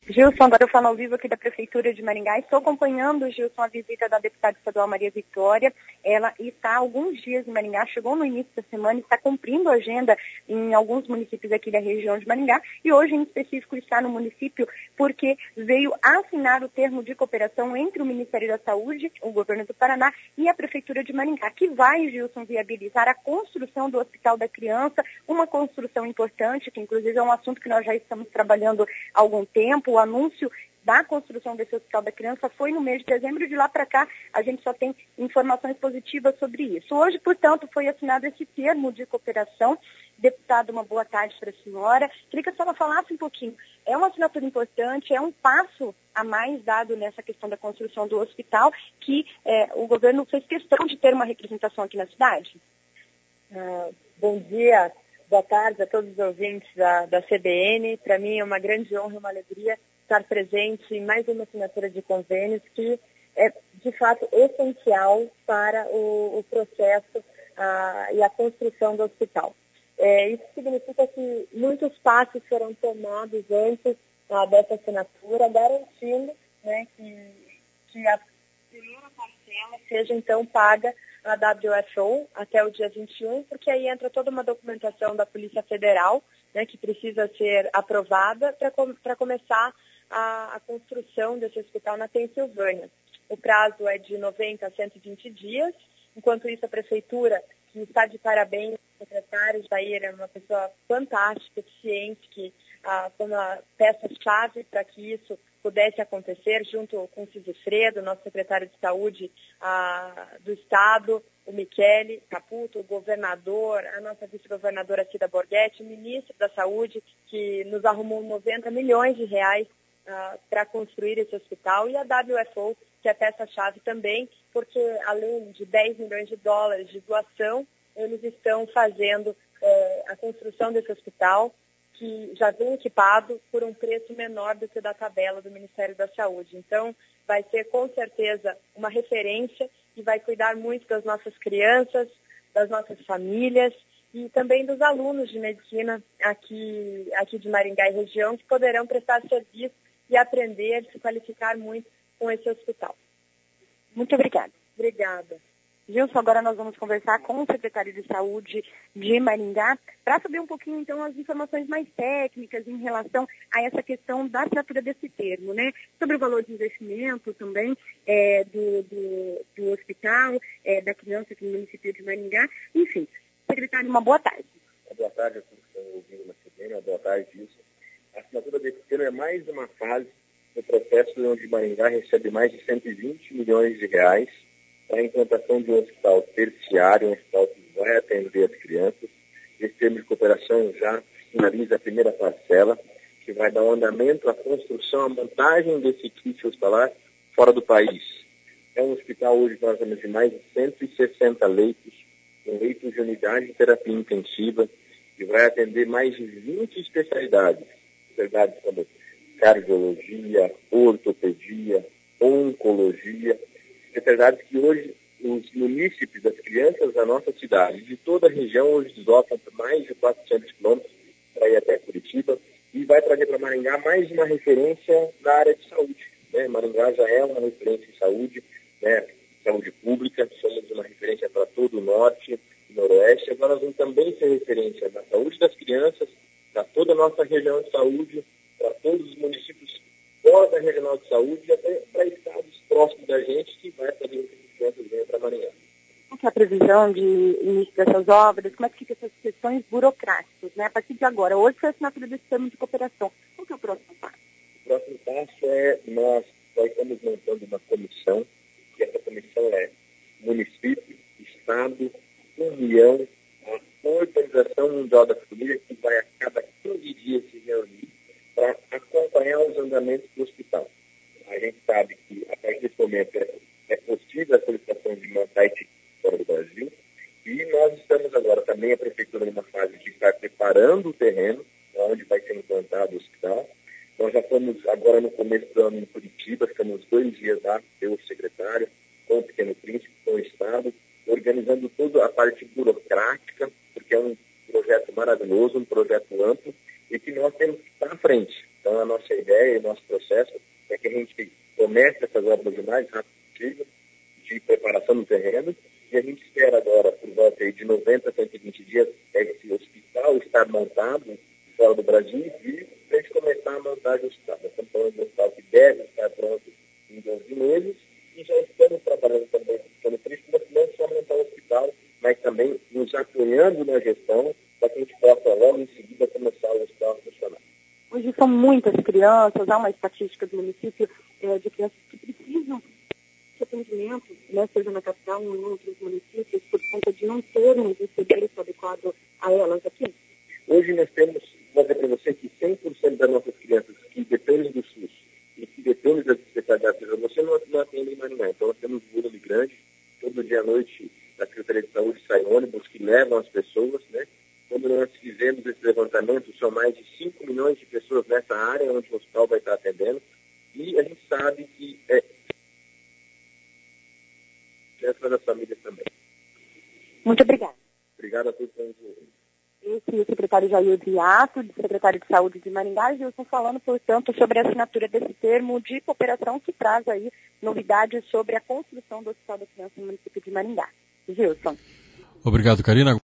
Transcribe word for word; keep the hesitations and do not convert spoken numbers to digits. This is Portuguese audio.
Gilson, agora eu falo ao vivo aqui da Prefeitura de Maringá. Estou acompanhando, Gilson, a visita da deputada estadual Maria Vitória. Ela está há alguns dias em Maringá, chegou no início da semana, está cumprindo a agenda em alguns municípios aqui da região de Maringá e hoje, em específico, está no município porque veio assinar o termo de cooperação entre o Ministério da Saúde, o Governo do Paraná e a Prefeitura de Maringá, que vai, Gilson, viabilizar a construção do Hospital da Criança, uma construção importante, que inclusive é um assunto que nós já estamos trabalhando há algum tempo. O anúncio da construção desse Hospital da Criança foi no mês de dezembro, e de lá para cá a gente só tem informações positivas sobre isso. Hoje, portanto, foi assinado esse termo de cooperação. Deputado, uma boa tarde para a senhora. Queria que a senhora falasse um pouquinho. É uma assinatura importante, é um passo a mais dado nessa questão da construção do hospital, que é, o governo fez questão de ter uma representação aqui na cidade? Uh, bom dia. Boa tarde a todos os ouvintes da, da C B N. Para mim é uma grande honra e uma alegria estar presente em mais uma assinatura de convênios que é, de fato, essencial para o, o processo ah, e a construção do hospital. É, isso significa que muitos passos foram tomados antes ah, dessa assinatura, garantindo, né, que, que a primeira parcela seja, então, paga a W F O até o dia vinte e um, porque aí entra toda uma documentação da Polícia Federal, né, que precisa ser aprovada para com, para começar a, a construção desse hospital na Pensilvânia. O prazo é de noventa a cento e vinte dias. Enquanto isso, a Prefeitura, que está de parabéns, o secretário Jair é uma pessoa fantástica, eficiente, que ah, foi uma peça-chave para que isso pudesse acontecer, junto com o Cisifredo, nosso secretário de Saúde ah, do Estado, o Michele Caputo, o governador, a nossa vice-governadora Cida Borghetti, o ministro da Saúde, que nos arrumou noventa milhões de reais ah, para construir esse hospital, e a W F O, que é peça-chave também, porque além de dez milhões de dólares de doação, eles estão fazendo eh, a construção desse hospital, que já vem equipado por um preço menor do que o da tabela do Ministério da Saúde. Então, vai ser com certeza uma referência e vai cuidar muito das nossas crianças, das nossas famílias e também dos alunos de medicina aqui, aqui de Maringá e região, que poderão prestar serviço e aprender, se qualificar muito com esse hospital. Muito obrigada. Obrigada. Gilson, agora nós vamos conversar com o secretário de Saúde de Maringá para saber um pouquinho, então, as informações mais técnicas em relação a essa questão da assinatura desse termo, né? Sobre o valor de investimento também é, do, do, do hospital, é, da criança aqui no município de Maringá. Enfim, secretário, uma boa tarde. Boa tarde a todos que estão ouvindo na C B N, boa tarde, Gilson. A assinatura desse termo é mais uma fase do processo onde Maringá recebe mais de cento e vinte milhões de reais para a implantação de um hospital terciário, um hospital que vai atender as crianças. Esse termo de cooperação já finaliza a primeira parcela, que vai dar um andamento à construção, à montagem desse kit hospitalar fora do país. É um hospital hoje que nós temos de mais de cento e sessenta leitos, com leitos de unidade de terapia intensiva, que vai atender mais de vinte especialidades, especialidades como cardiologia, ortopedia, oncologia, especialidades que hoje os munícipes, as crianças da nossa cidade, de toda a região, hoje deslocam por mais de quatrocentos quilômetros para ir até Curitiba, e vai trazer para Maringá mais uma referência na área de saúde. Né? Maringá já é uma referência em saúde, né? Saúde pública, somos uma referência para todo o norte e noroeste. Agora nós vamos também ser referência na saúde das crianças, para toda a nossa região de saúde, para todos os municípios fora da regional de saúde e até para estados próximos da gente que vai fazer com que as crianças venham para Maringá. Qual é a previsão de início dessas obras? Como é que ficam essas questões burocráticas, né? A partir de agora, hoje foi a assinatura desse termo de cooperação. Qual que é o próximo passo? O próximo passo é nós, nós estamos montando uma comissão, que essa comissão é município, estado, União, a Organização Mundial da Família, que vai a cada quinze dias se reunir para acompanhar os andamentos do hospital. A gente sabe que, a partir desse momento, é, é possível a solicitação de montar esse fora do Brasil, e nós estamos agora também, a Prefeitura, numa fase de estar preparando o terreno, onde vai ser implantado o hospital. Nós já estamos agora no começo do ano em Curitiba, estamos dois dias lá, eu, o secretário, com o Pequeno Príncipe, com o Estado, organizando toda a parte burocrática, porque é um projeto maravilhoso, um projeto amplo, e que nós temos que estar à frente. Então, a nossa ideia e o nosso processo é que a gente comece essas obras o mais rápido possível, de preparação do terreno, e a gente espera agora, por volta de noventa a cento e vinte dias, esse hospital estar montado fora do Brasil e para a gente começar a montagem do hospital. Nós estamos falando de um hospital que deve estar pronto em doze meses e já estamos trabalhando também, ficando triste, não só montar o hospital, mas também nos apoiando na gestão para que a gente possa logo em seguida começar o hospital a funcionar. Hoje são muitas crianças, há uma estatística do município é, de crianças que precisam de atendimento, né, seja na capital ou em outros municípios, por conta de não termos um serviço adequado a elas aqui? Hoje nós temos, vou dizer para você que cem por cento das nossas crianças que dependem do SUS e que dependem das especialidades, você não, não atende em Maringá. Então nós temos um volume grande, todo dia à noite da Secretaria de Saúde sai ônibus que levam as pessoas, né? Quando nós fizemos esse levantamento, são mais de cinco milhões de pessoas nessa área onde o hospital vai estar atendendo, e a gente sabe que é essa das famílias também. Muito obrigada. Obrigado a todos por nos ouvir. Esse é o secretário Jair Viato, secretário de Saúde de Maringá, e eu estou falando, portanto, sobre a assinatura desse termo de cooperação que traz aí novidades sobre a construção do Hospital da Criança no município de Maringá. Gilson. Obrigado, Karina.